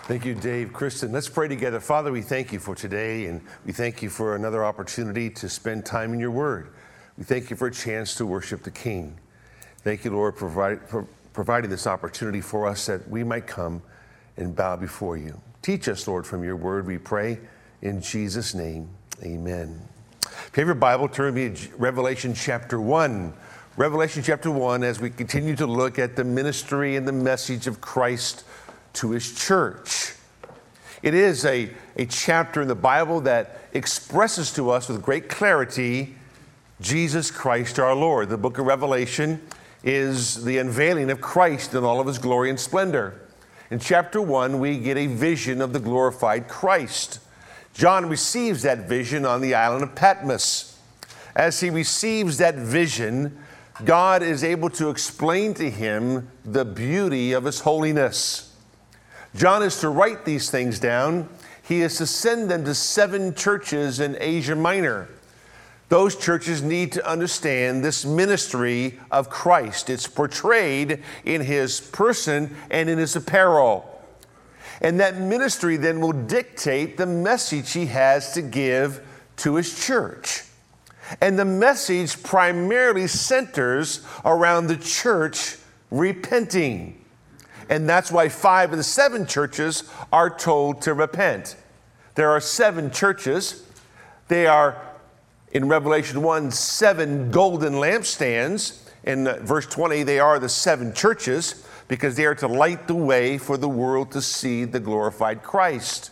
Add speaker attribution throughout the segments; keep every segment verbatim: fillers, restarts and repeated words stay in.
Speaker 1: Thank you, Dave. Kristen, let's pray together. Father, we thank you for today, and we thank you for another opportunity to spend time in your word. We thank you for a chance to worship the King. Thank you, Lord, provide, for providing this opportunity for us that we might come and bow before you. Teach us, Lord, from your word, we pray. In Jesus' name, amen. If you have your Bible, turn to me to Revelation chapter one. Revelation chapter one, as we continue to look at the ministry and the message of Christ to his church. It is a, a chapter in the Bible that expresses to us with great clarity Jesus Christ our Lord. The book of Revelation is the unveiling of Christ in all of his glory and splendor. In chapter one, we get a vision of the glorified Christ. John receives that vision on the island of Patmos. As he receives that vision, God is able to explain to him the beauty of his holiness. John is to write these things down. He is to send them to seven churches in Asia Minor. Those churches need to understand this ministry of Christ. It's portrayed in his person and in his apparel. And that ministry then will dictate the message he has to give to his church. And the message primarily centers around the church repenting. And that's why five of the seven churches are told to repent. There are seven churches. They are, in Revelation one, seven golden lampstands. In verse twenty, they are the seven churches because they are to light the way for the world to see the glorified Christ.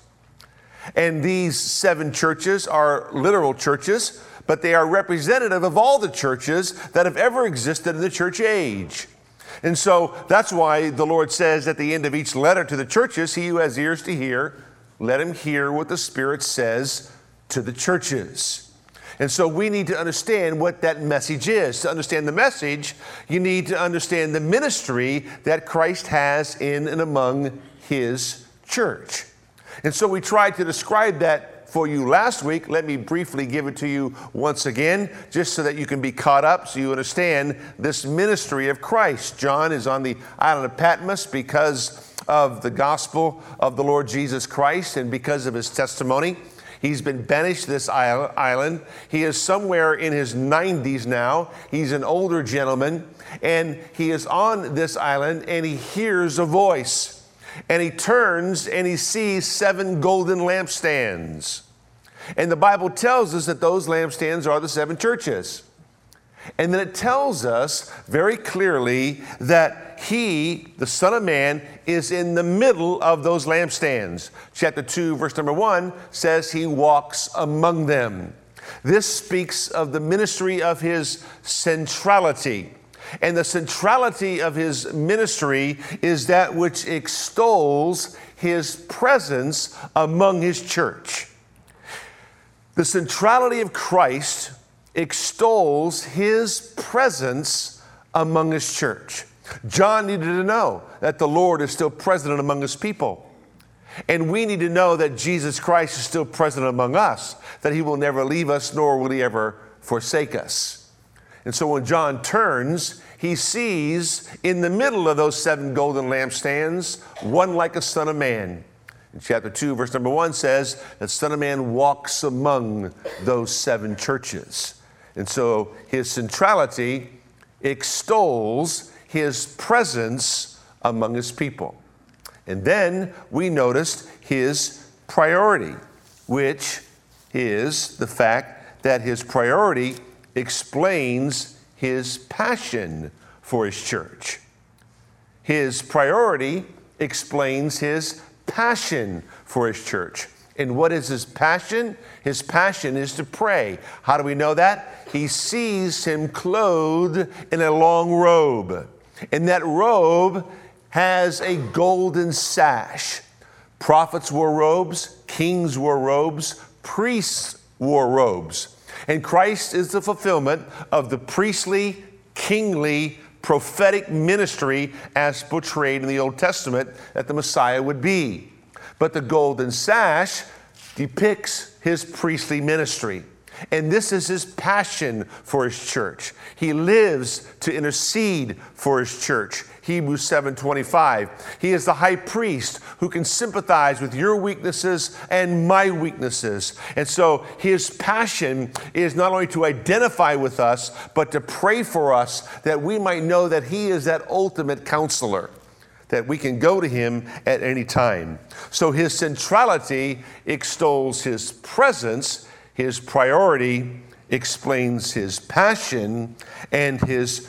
Speaker 1: And these seven churches are literal churches, but they are representative of all the churches that have ever existed in the church age. And so that's why the Lord says at the end of each letter to the churches, he who has ears to hear, let him hear what the Spirit says to the churches. And so we need to understand what that message is. To understand the message, you need to understand the ministry that Christ has in and among his church. And so we tried to describe that for you last week. Let me briefly give it to you once again, just so that you can be caught up, so you understand this ministry of Christ. John is on the island of Patmos because of the gospel of the Lord Jesus Christ and because of his testimony. He's been banished to this island. He is somewhere in his nineties now. He's an older gentleman, and he is on this island, and he hears a voice. And he turns and he sees seven golden lampstands. And the Bible tells us that those lampstands are the seven churches. And then it tells us very clearly that he, the Son of Man, is in the middle of those lampstands. Chapter two, verse number one says he walks among them. This speaks of the ministry of his centrality. And the centrality of his ministry is that which extols his presence among his church. The centrality of Christ extols his presence among his church. John needed to know that the Lord is still present among his people. And we need to know that Jesus Christ is still present among us, that he will never leave us, nor will he ever forsake us. And so when John turns, he sees in the middle of those seven golden lampstands, one like a son of man. In chapter two, verse number one says that Son of Man walks among those seven churches. And so his centrality extols his presence among his people. And then we noticed his priority, which is the fact that his priority explains his passion for his church. His priority explains his passion for his church. And what is his passion? His passion is to pray. How do we know that? He sees him clothed in a long robe. And that robe has a golden sash. Prophets wore robes, kings wore robes, priests wore robes. And Christ is the fulfillment of the priestly, kingly, prophetic ministry as portrayed in the Old Testament that the Messiah would be. But the golden sash depicts his priestly ministry. And this is his passion for his church. He lives to intercede for his church. Hebrews seven twenty-five. He is the high priest who can sympathize with your weaknesses and my weaknesses. And so his passion is not only to identify with us, but to pray for us that we might know that he is that ultimate counselor, that we can go to him at any time. So his centrality extols his presence, his priority explains his passion, and his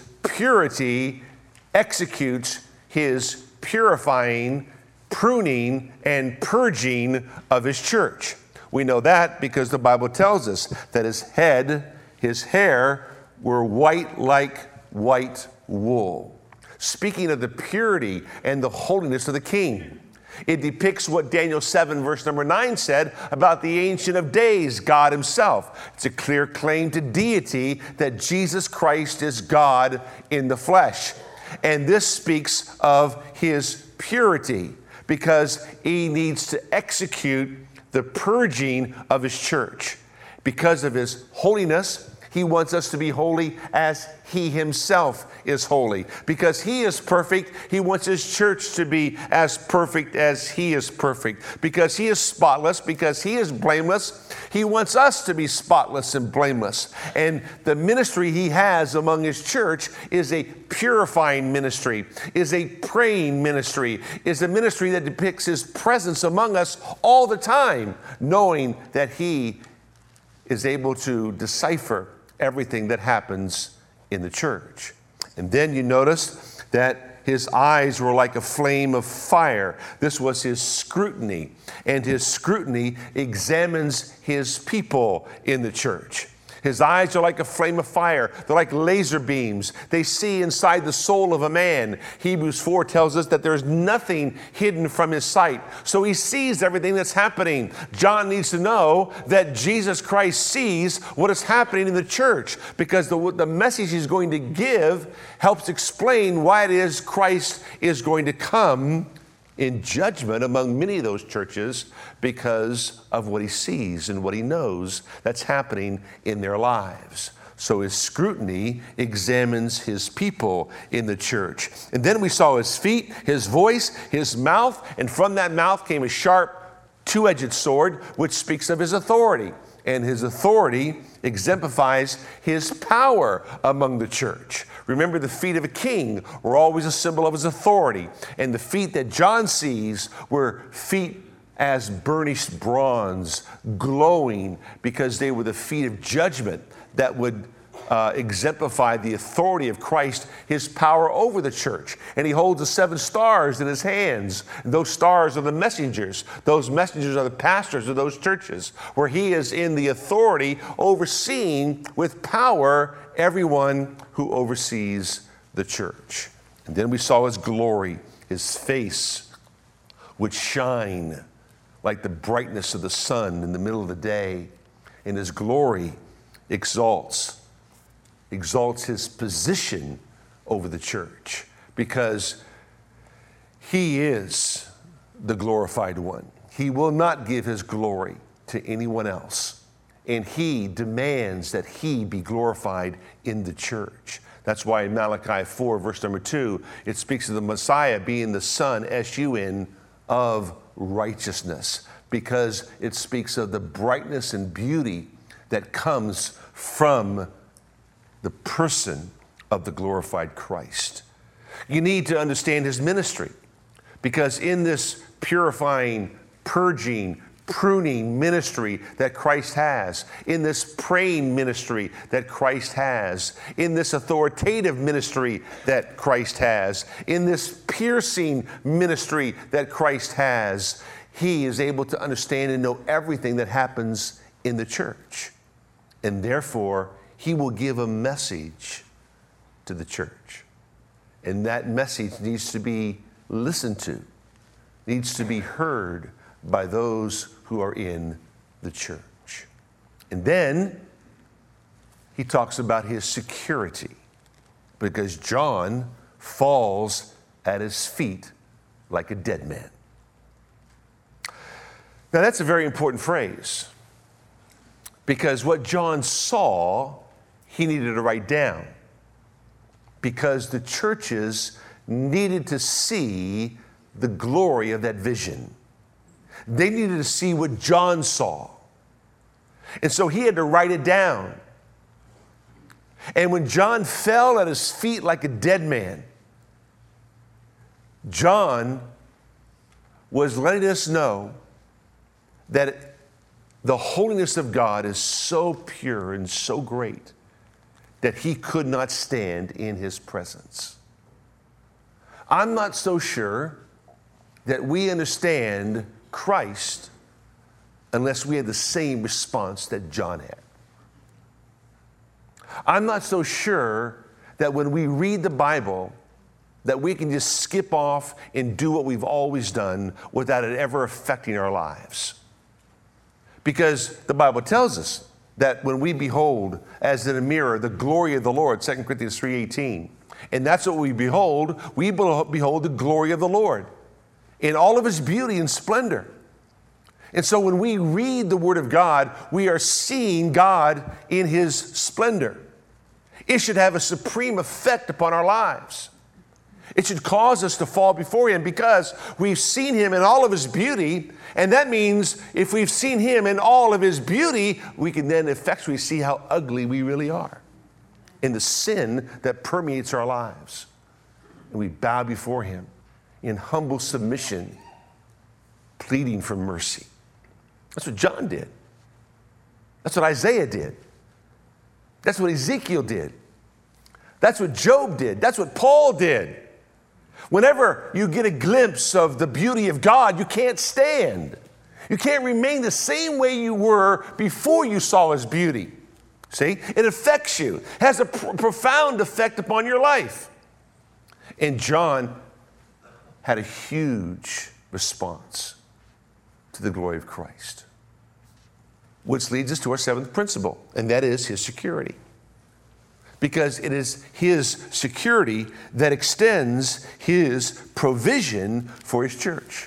Speaker 1: purity executes his purifying, pruning, and purging of his church. We know that because the Bible tells us that his head, his hair, were white like white wool. Speaking of the purity and the holiness of the king. It depicts what Daniel seven verse number nine said about the Ancient of Days, God himself. It's a clear claim to deity that Jesus Christ is God in the flesh. And this speaks of his purity because he needs to execute the purging of his church. Because of his holiness, he wants us to be holy as he himself is holy. Because he is perfect, he wants his church to be as perfect as he is perfect. Because he is spotless, because he is blameless, he wants us to be spotless and blameless. And the ministry he has among his church is a purifying ministry, is a praying ministry, is a ministry that depicts his presence among us all the time, knowing that he is able to decipher everything that happens in the church. And then you notice that his eyes were like a flame of fire. This was his scrutiny, and his scrutiny examines his people in the church. His eyes are like a flame of fire. They're like laser beams. They see inside the soul of a man. Hebrews four tells us that there's nothing hidden from his sight. So he sees everything that's happening. John needs to know that Jesus Christ sees what is happening in the church, because the, the message he's going to give helps explain why it is Christ is going to come in judgment among many of those churches because of what he sees and what he knows that's happening in their lives. So his scrutiny examines his people in the church. And then we saw his feet, his voice, his mouth, and from that mouth came a sharp two-edged sword, which speaks of his authority. And his authority exemplifies his power among the church. Remember, the feet of a king were always a symbol of his authority. And the feet that John sees were feet as burnished bronze, glowing, because they were the feet of judgment that would uh, exemplify the authority of Christ, his power over the church. And he holds the seven stars in his hands. And those stars are the messengers. Those messengers are the pastors of those churches, where he is in the authority, overseeing with power everyone who oversees the church. And then we saw his glory. His face would shine like the brightness of the sun in the middle of the day. And his glory exalts, exalts his position over the church, because he is the glorified one. He will not give his glory to anyone else. And he demands that he be glorified in the church. That's why in Malachi four, verse number two, it speaks of the Messiah being the Son, S U N, of righteousness, because it speaks of the brightness and beauty that comes from the person of the glorified Christ. You need to understand his ministry, because in this purifying, purging, pruning ministry that Christ has, in this praying ministry that Christ has, in this authoritative ministry that Christ has, in this piercing ministry that Christ has, he is able to understand and know everything that happens in the church. And therefore, he will give a message to the church. And that message needs to be listened to, needs to be heard by those who are in the church. And then he talks about his security, because John falls at his feet like a dead man. Now, that's a very important phrase, because what John saw, he needed to write down, because the churches needed to see the glory of that vision. They needed to see what John saw. And so he had to write it down. And when John fell at his feet like a dead man, John was letting us know that the holiness of God is so pure and so great that he could not stand in his presence. I'm not so sure that we understand Christ unless we had the same response that John had. I'm not so sure that when we read the Bible that we can just skip off and do what we've always done without it ever affecting our lives. Because the Bible tells us that when we behold as in a mirror the glory of the Lord, Second Corinthians three eighteen, and that's what we behold, we behold the glory of the Lord in all of his beauty and splendor. And so when we read the Word of God, we are seeing God in his splendor. It should have a supreme effect upon our lives. It should cause us to fall before him because we've seen him in all of his beauty. And that means if we've seen him in all of his beauty, we can then effectually see how ugly we really are in the sin that permeates our lives. And we bow before him in humble submission, pleading for mercy. That's what John did. That's what Isaiah did. That's what Ezekiel did. That's what Job did. That's what Paul did. Whenever you get a glimpse of the beauty of God, you can't stand. You can't remain the same way you were before you saw his beauty. See? It affects you. It has a pr- profound effect upon your life. And John had a huge response to the glory of Christ. Which leads us to our seventh principle, and that is his security. Because it is his security that extends his provision for his church.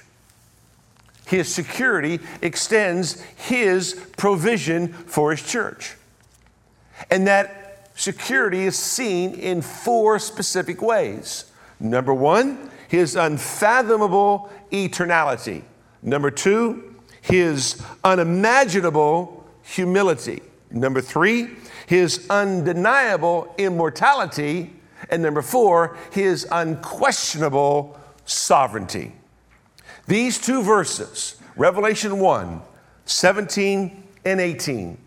Speaker 1: His security extends his provision for his church. And that security is seen in four specific ways. Number one, his unfathomable eternality. Number two, his unimaginable humility. Number three, his undeniable immortality. And number four, his unquestionable sovereignty. These two verses, Revelation one, seventeen and eighteen,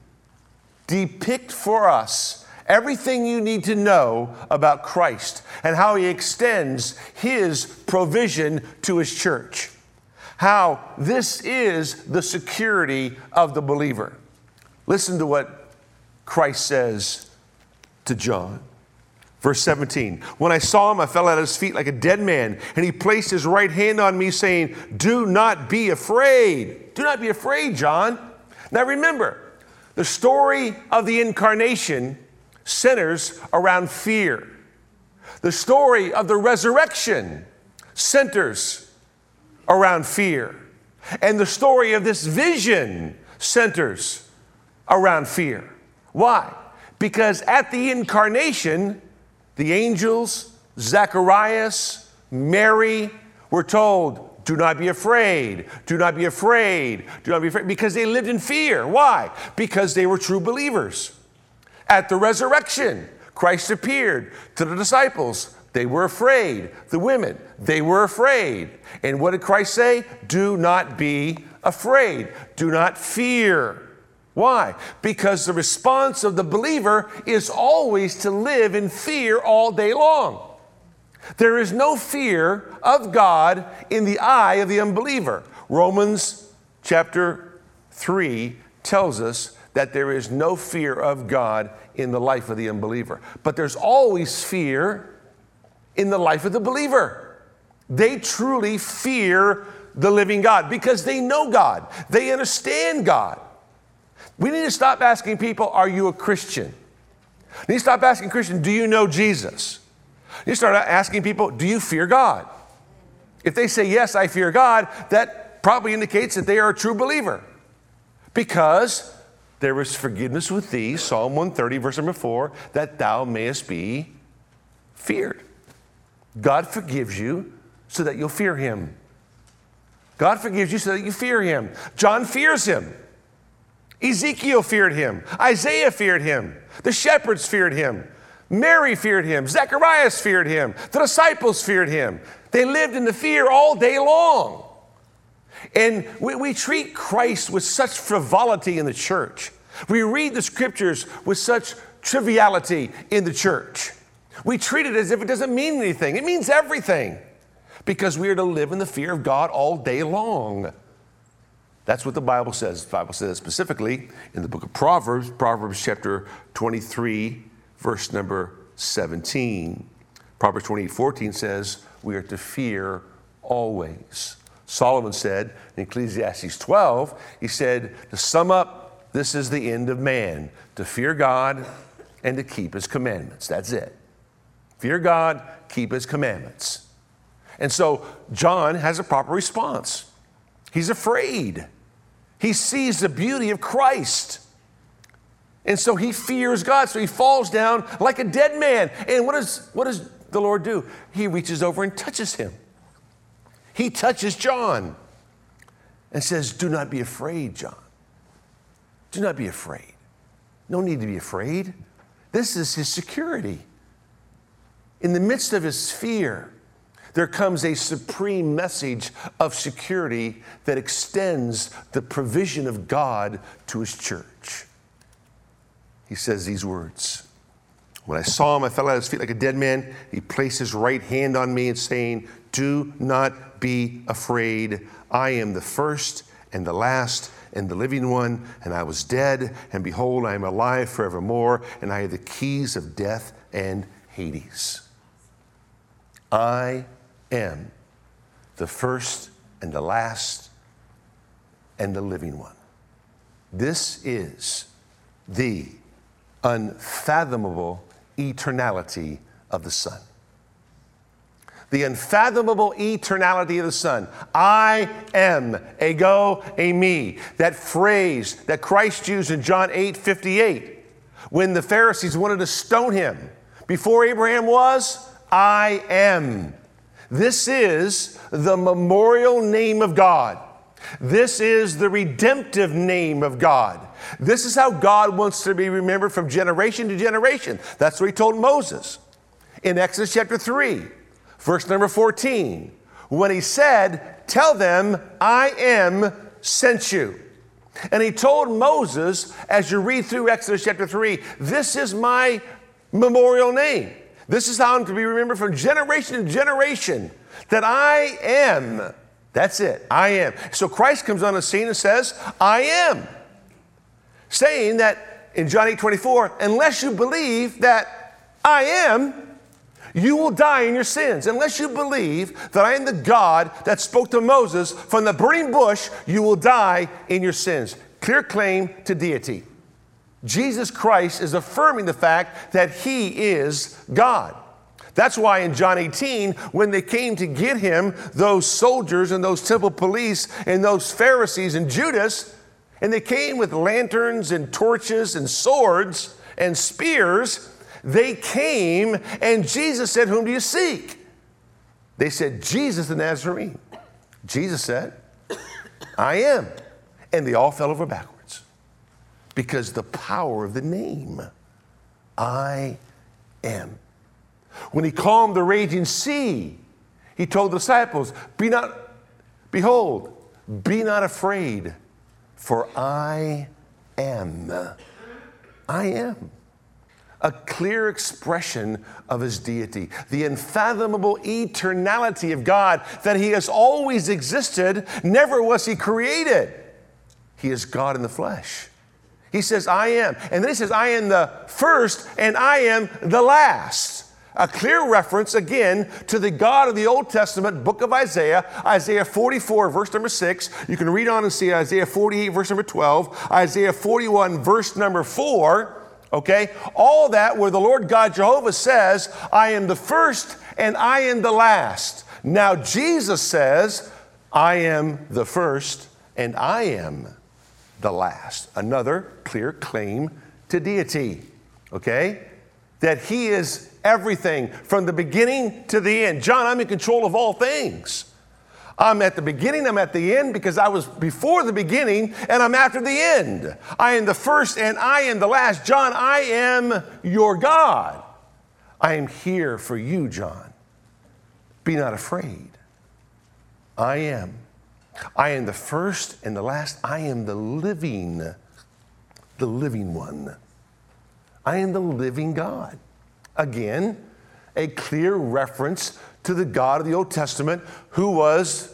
Speaker 1: depict for us everything you need to know about Christ and how he extends his provision to his church. How this is the security of the believer. Listen to what Christ says to John. Verse seventeen, when I saw him, I fell at his feet like a dead man, and he placed his right hand on me, saying, do not be afraid. Do not be afraid, John. Now remember, the story of the incarnation centers around fear. The story of the resurrection centers around fear. And the story of this vision centers around fear. Why? Because at the incarnation, the angels, Zacharias, Mary were told, do not be afraid, do not be afraid, do not be afraid, because they lived in fear. Why? Because they were true believers. At the resurrection, Christ appeared to the disciples. They were afraid. The women, they were afraid. And what did Christ say? Do not be afraid. Do not fear. Why? Because the response of the believer is always to live in fear all day long. There is no fear of God in the eye of the unbeliever. Romans chapter three tells us that there is no fear of God in the life of the unbeliever. But there's always fear in the life of the believer. They truly fear the living God because they know God. They understand God. We need to stop asking people, are you a Christian? We need to stop asking Christians, do you know Jesus? You start asking people, do you fear God? If they say, yes, I fear God, that probably indicates that they are a true believer. Because there is forgiveness with thee, Psalm one thirty, verse number four, that thou mayest be feared. God forgives you so that you'll fear him. God forgives you so that you fear him. John fears him. Ezekiel feared him. Isaiah feared him. The shepherds feared him. Mary feared him. Zacharias feared him. The disciples feared him. They lived in the fear all day long. And we, we treat Christ with such frivolity in the church. We read the scriptures with such triviality in the church. We treat it as if it doesn't mean anything. It means everything, because we are to live in the fear of God all day long. That's what the Bible says. The Bible says specifically in the book of Proverbs, Proverbs chapter twenty-three, verse number seventeen. Proverbs twenty-eight fourteen says we are to fear always. Solomon said in Ecclesiastes twelve, he said, to sum up, this is the end of man, to fear God and to keep his commandments. That's it. Fear God, keep his commandments. And so John has a proper response. He's afraid. He sees the beauty of Christ. And so he fears God. So he falls down like a dead man. And what does, what does the Lord do? He reaches over and touches him. He touches John and says, do not be afraid, John. Do not be afraid. No need to be afraid. This is his security. In the midst of his fear, there comes a supreme message of security that extends the provision of God to his church. He says these words. When I saw him, I fell at his feet like a dead man. He placed his right hand on me and saying, do not be afraid. I am the first and the last and the living one. And I was dead, and behold, I am alive forevermore. And I have the keys of death and Hades. I am the first and the last and the living one. This is the unfathomable eternality of the Son. The unfathomable eternality of the Son. I am, ego, eimi. That phrase that Christ used in John eight fifty-eight when the Pharisees wanted to stone him. Before Abraham was, I am. This is the memorial name of God. This is the redemptive name of God. This is how God wants to be remembered from generation to generation. That's what he told Moses in Exodus chapter three, verse number fourteen, when he said, tell them I am sent you. And he told Moses, as you read through Exodus chapter three, this is my memorial name. This is how I'm to be remembered from generation to generation, that I am. That's it. I am. So Christ comes on the scene and says, I am. Saying that in John eight twenty-four, unless you believe that I am, you will die in your sins. Unless you believe that I am the God that spoke to Moses from the burning bush, you will die in your sins. Clear claim to deity. Jesus Christ is affirming the fact that he is God. That's why in John eighteen, when they came to get him, those soldiers and those temple police and those Pharisees and Judas, and they came with lanterns and torches and swords and spears, they came and Jesus said, whom do you seek? They said, Jesus the Nazarene. Jesus said, I am. And they all fell over backwards because the power of the name, I am. When he calmed the raging sea, he told the disciples, be not, behold, be not afraid, for I am. I am. A clear expression of his deity, the unfathomable eternality of God, that he has always existed, never was he created. He is God in the flesh. He says, I am. And then he says, I am the first and I am the last. A clear reference, again, to the God of the Old Testament, book of Isaiah, Isaiah forty-four, verse number six. You can read on and see Isaiah forty-eight, verse number twelve, Isaiah forty-one, verse number four, okay? All that where the Lord God Jehovah says, I am the first and I am the last. Now Jesus says, I am the first and I am the last. Another clear claim to deity, okay? that he is everything from the beginning to the end. John, I'm in control of all things. I'm at the beginning, I'm at the end because I was before the beginning and I'm after the end. I am the first and I am the last. John, I am your God. I am here for you, John. Be not afraid. I am. I am the first and the last. I am the living, the living one. I am the living God. Again, a clear reference to the God of the Old Testament who was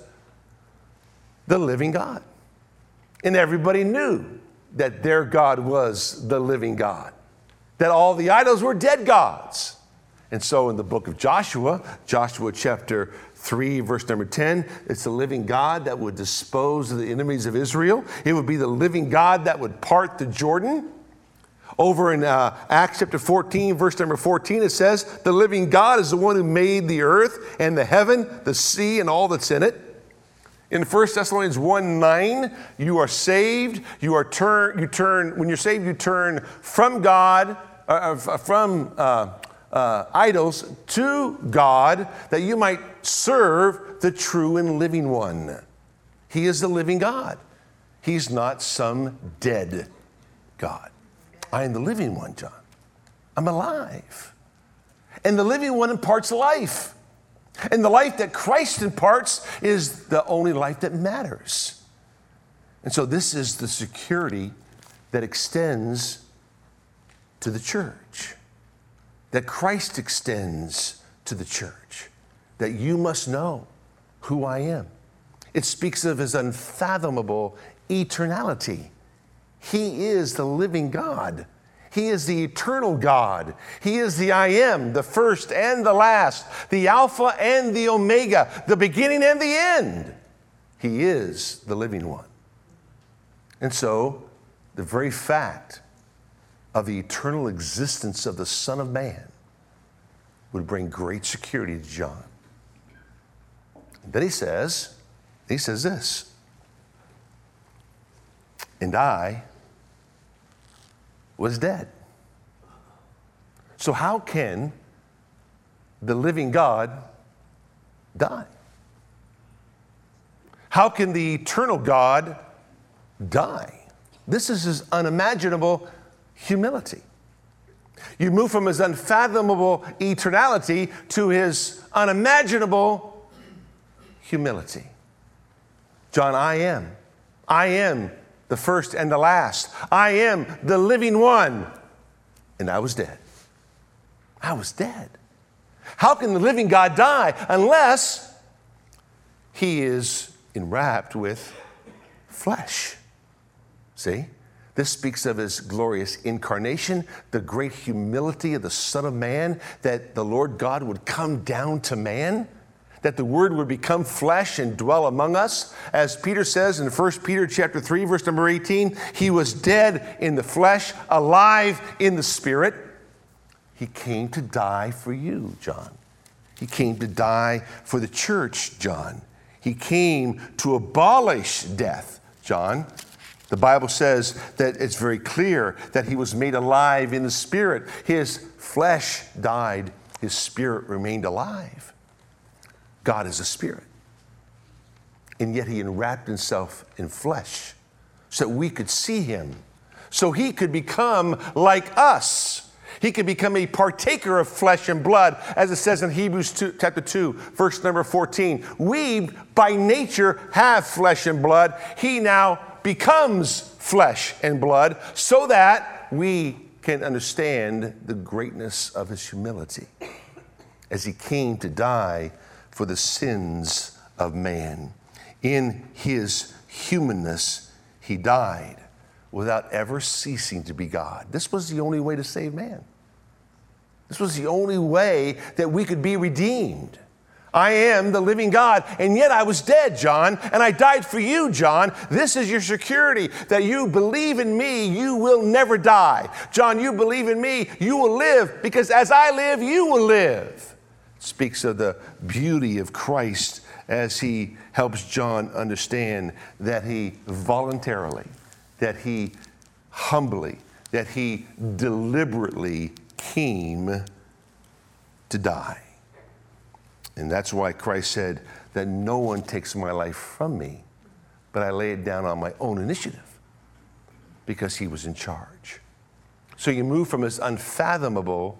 Speaker 1: the living God. And everybody knew that their God was the living God, that all the idols were dead gods. And so in the book of Joshua, Joshua chapter three, verse number ten, it's the living God that would dispose of the enemies of Israel. It would be the living God that would part the Jordan. Over in uh, Acts chapter fourteen, verse number fourteen, it says, the living God is the one who made the earth and the heaven, the sea, and all that's in it. In First Thessalonians one nine, you are saved. You are turn. You turn. When you're saved, you turn from God, uh, from uh, uh, idols to God, that you might serve the true and living one. He is the living God. He's not some dead God. I am the living one, John. I'm alive. And the living one imparts life. And the life that Christ imparts is the only life that matters. And so this is the security that extends to the church, that Christ extends to the church, that you must know who I am. It speaks of his unfathomable eternality. He is the living God. He is the eternal God. He is the I am, the first and the last, the Alpha and the Omega, the beginning and the end. He is the living one. And so, the very fact of the eternal existence of the Son of Man would bring great security to John. And then he says, he says this, and I was dead. So how can the living God die? How can the eternal God die? This is his unimaginable humility. You move from his unfathomable eternality to his unimaginable humility. John, I am. I am the first and the last. I am the living one. And I was dead. I was dead. How can the living God die unless he is enwrapped with flesh? See? This speaks of his glorious incarnation, the great humility of the Son of Man, that the Lord God would come down to man, that the Word would become flesh and dwell among us. As Peter says in First Peter chapter three, verse number eighteen, he was dead in the flesh, alive in the spirit. He came to die for you, John. He came to die for the church, John. He came to abolish death, John. The Bible says that it's very clear that he was made alive in the spirit. His flesh died, his spirit remained alive. God is a spirit. And yet he enwrapped himself in flesh so that we could see him, so he could become like us. He could become a partaker of flesh and blood, as it says in Hebrews two, chapter two, verse number fourteen. We, by nature, have flesh and blood. He now becomes flesh and blood so that we can understand the greatness of his humility as he came to die for the sins of man. In his humanness, he died without ever ceasing to be God. This was the only way to save man. This was the only way that we could be redeemed. I am the living God, and yet I was dead, John, and I died for you, John. This is your security, that you believe in me, you will never die. John, you believe in me, you will live, because as I live, you will live. It speaks of the beauty of Christ as he helps John understand that he voluntarily, that he humbly, that he deliberately came to die. And that's why Christ said that no one takes my life from me, but I lay it down on my own initiative, because he was in charge. So you move from his unfathomable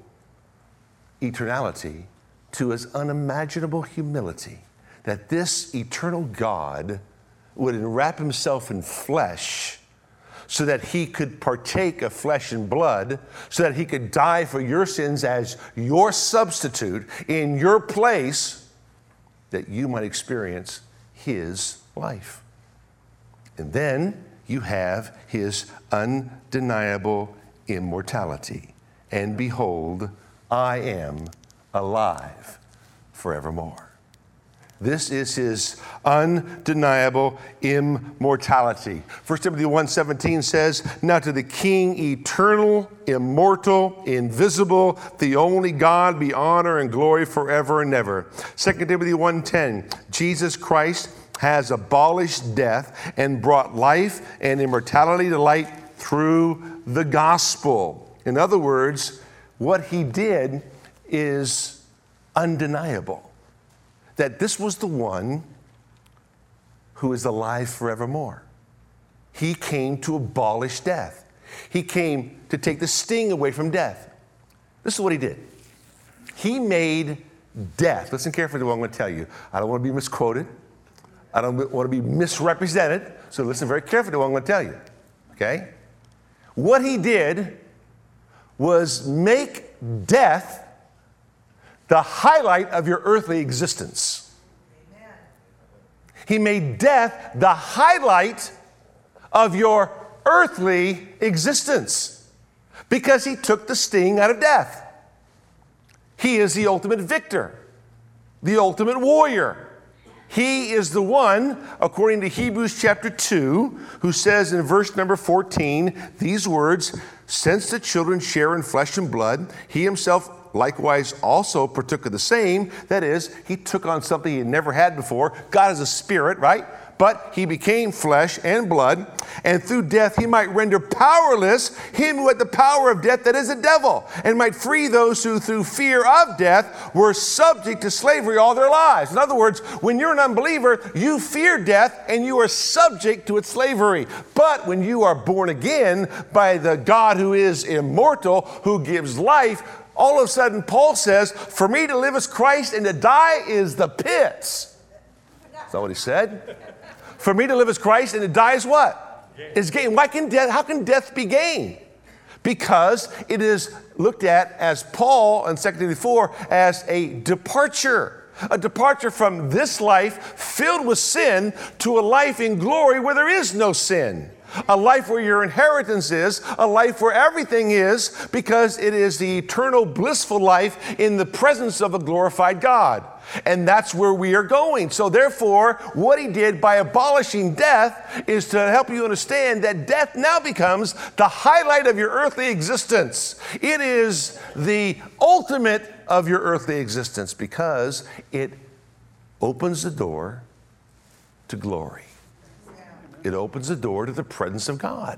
Speaker 1: eternality to his unimaginable humility, that this eternal God would enwrap himself in flesh so that he could partake of flesh and blood, so that he could die for your sins as your substitute in your place, that you might experience his life. And then you have his undeniable immortality. And behold, I am alive forevermore. This is his undeniable immortality. First Timothy one seventeen says, now to the King, eternal, immortal, invisible, the only God, be honor and glory forever and ever. Second Timothy one ten, Jesus Christ has abolished death and brought life and immortality to light through the gospel. In other words, what he did is undeniable. That this was the one who is alive forevermore. He came to abolish death. He came to take the sting away from death. This is what he did. He made death. Listen carefully to what I'm going to tell you. I don't want to be misquoted. I don't want to be misrepresented. So listen very carefully to what I'm going to tell you. Okay? What he did was make death the highlight of your earthly existence. Amen. He made death the highlight of your earthly existence because he took the sting out of death. He is the ultimate victor, the ultimate warrior. He is the one, according to Hebrews chapter two, who says in verse number fourteen, these words, since the children share in flesh and blood, he himself likewise also partook of the same. That is, he took on something he had never had before. God is a spirit, right? But he became flesh and blood, and through death he might render powerless him who had the power of death, that is the devil, and might free those who through fear of death were subject to slavery all their lives. In other words, when you're an unbeliever, you fear death and you are subject to its slavery. But when you are born again by the God who is immortal, who gives life, all of a sudden Paul says, for me to live is Christ and to die is the pits. Is that what he said? For me to live is Christ and to die is what? Gain. Is gain. Why can death, how can death be gain? Because it is looked at, as Paul in Second Timothy four, as a departure. A departure from this life filled with sin to a life in glory where there is no sin. A life where your inheritance is, a life where everything is, because it is the eternal blissful life in the presence of a glorified God. And that's where we are going. So therefore, what he did by abolishing death is to help you understand that death now becomes the highlight of your earthly existence. It is the ultimate of your earthly existence because it opens the door to glory. It opens the door to the presence of God.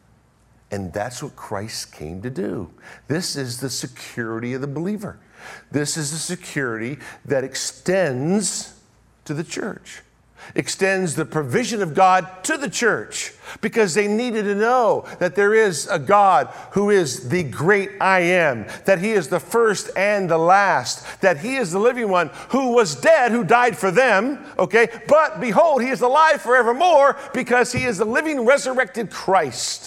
Speaker 1: And that's what Christ came to do. This is the security of the believer. This is the security that extends to the church, extends the provision of God to the church, because they needed to know that there is a God who is the great I am, that he is the first and the last, that he is the living one who was dead, who died for them, okay? But behold, he is alive forevermore because he is the living, resurrected Christ.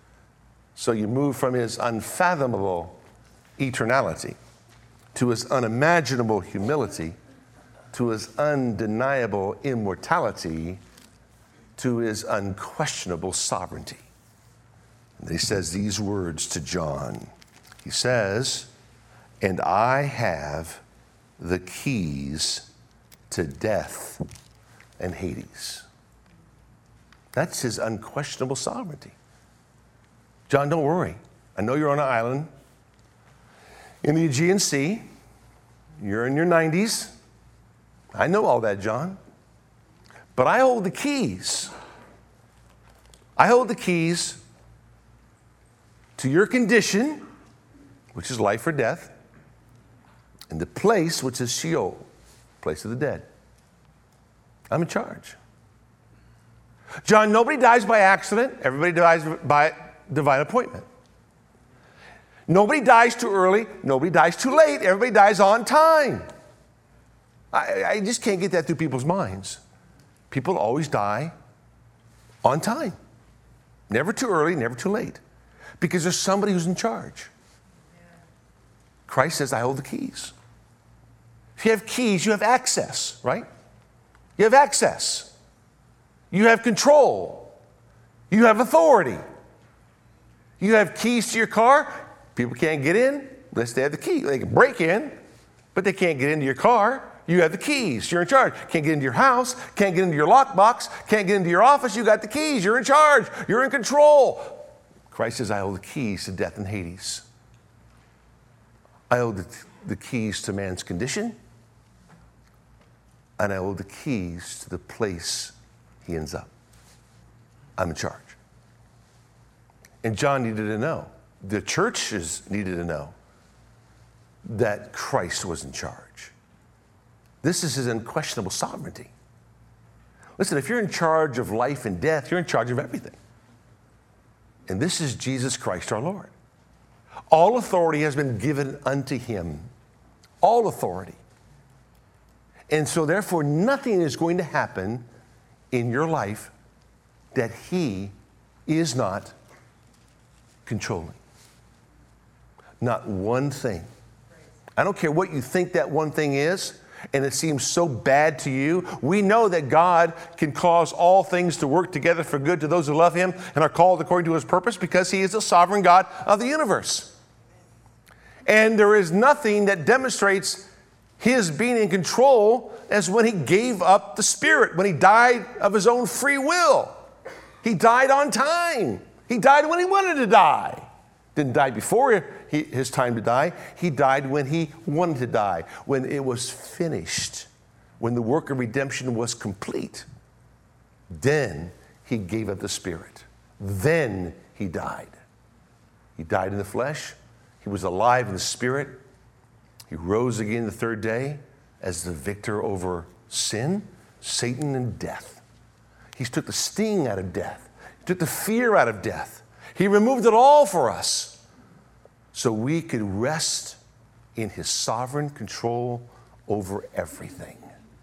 Speaker 1: So you move from his unfathomable eternality to his unimaginable humility, to his undeniable immortality, to his unquestionable sovereignty. And he says these words to John. He says, and I have the keys to death and Hades. That's his unquestionable sovereignty. John, don't worry. I know you're on an island in the Aegean Sea. You're in your nineties. I know all that, John. But I hold the keys. I hold the keys to your condition which is life or death, and the place, which is Sheol, place of the dead. I'm in charge. John, nobody dies by accident. Everybody dies by divine appointment. Nobody dies too early. Nobody dies too late. Everybody dies on time. I, I just can't get that through people's minds. People always die on time. Never too early, never too late. Because there's somebody who's in charge. Christ says, I hold the keys. If you have keys, you have access, right? You have access. You have control. You have authority. You have keys to your car. People can't get in unless they have the key. They can break in, but they can't get into your car. You have the keys. You're in charge. Can't get into your house. Can't get into your lockbox. Can't get into your office. You got the keys. You're in charge. You're in control. Christ says, I hold the keys to death and Hades. I hold the, the keys to man's condition. And I hold the keys to the place he ends up. I'm in charge. And John needed to know. The churches needed to know that Christ was in charge. This is his unquestionable sovereignty. Listen, if you're in charge of life and death, you're in charge of everything. And this is Jesus Christ our Lord. All authority has been given unto him. All authority. And so therefore, nothing is going to happen in your life that he is not controlling. Not one thing. I don't care what you think that one thing is, and it seems so bad to you. We know that God can cause all things to work together for good to those who love him and are called according to his purpose because he is the sovereign God of the universe. And there is nothing that demonstrates his being in control as when he gave up the Spirit, when he died of his own free will. He died on time. He died when he wanted to die. Didn't die before he, his time to die. He died when he wanted to die, when it was finished, when the work of redemption was complete. Then he gave up the Spirit. Then he died. He died in the flesh. He was alive in the Spirit. He rose again the third day as the victor over sin, Satan, and death. He took the sting out of death. He took the fear out of death. He removed it all for us so we could rest in his sovereign control over everything.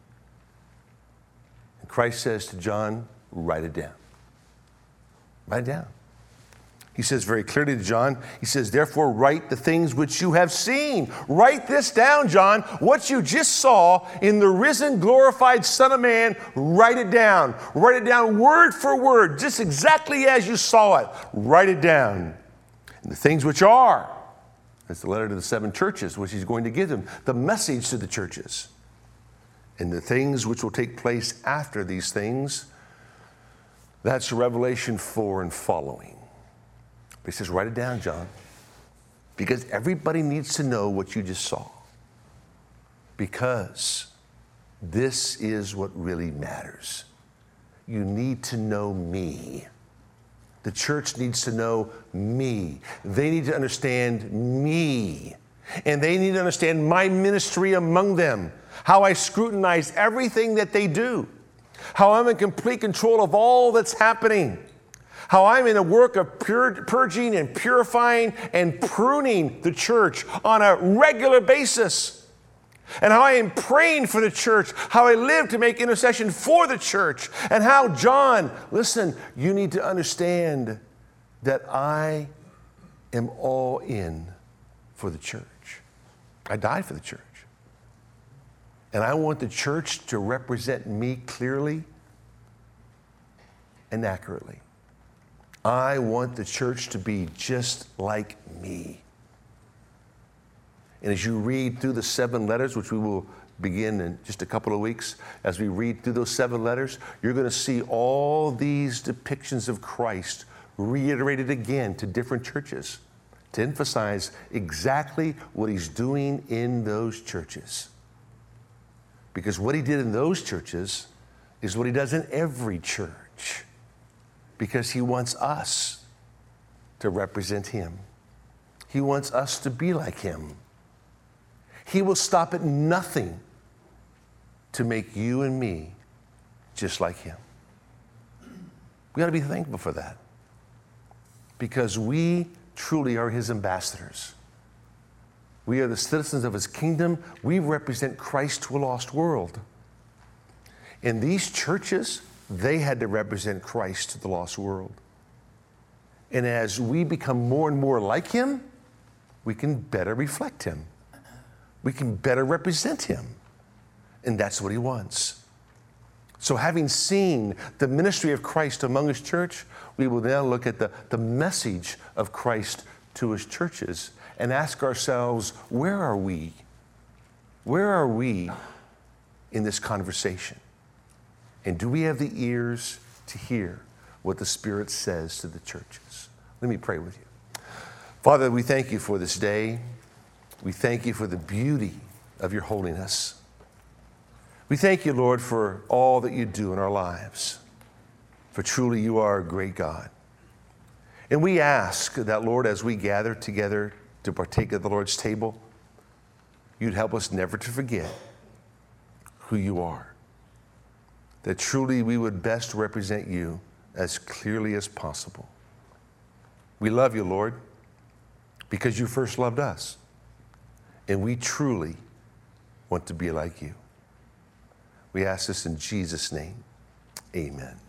Speaker 1: And Christ says to John, write it down. Write it down. He says very clearly to John, he says, therefore write the things which you have seen. Write this down, John. What you just saw in the risen, glorified Son of Man, write it down. Write it down word for word, just exactly as you saw it. Write it down. And the things which are, that's the letter to the seven churches, which he's going to give them, the message to the churches. And the things which will take place after these things, that's Revelation four and following. He says, write it down, John, because everybody needs to know what you just saw. Because this is what really matters. You need to know me. The church needs to know me. They need to understand me. And they need to understand my ministry among them, how I scrutinize everything that they do, how I'm in complete control of all that's happening, how I'm in a work of pur- purging and purifying and pruning the church on a regular basis. And how I am praying for the church, how I live to make intercession for the church, and how, John, listen, you need to understand that I am all in for the church. I died for the church. And I want the church to represent me clearly and accurately. I want the church to be just like me. And as you read through the seven letters, which we will begin in just a couple of weeks, as we read through those seven letters, you're going to see all these depictions of Christ reiterated again to different churches to emphasize exactly what he's doing in those churches. Because what he did in those churches is what he does in every church. Because he wants us to represent him. He wants us to be like him. He will stop at nothing to make you and me just like him. We ought to be thankful for that, because we truly are his ambassadors. We are the citizens of his kingdom. We represent Christ to a lost world. In these churches, they had to represent Christ to the lost world. And as we become more and more like him, we can better reflect him. We can better represent him. And that's what he wants. So having seen the ministry of Christ among his church, we will now look at the, the message of Christ to his churches and ask ourselves, where are we? Where are we in this conversation? And do we have the ears to hear what the Spirit says to the churches? Let me pray with you. Father, we thank you for this day. We thank you for the beauty of your holiness. We thank you, Lord, for all that you do in our lives. For truly you are a great God. And we ask that, Lord, as we gather together to partake of the Lord's table, you'd help us never to forget who you are. That truly we would best represent you as clearly as possible. We love you, Lord, because you first loved us. And we truly want to be like you. We ask this in Jesus' name. Amen.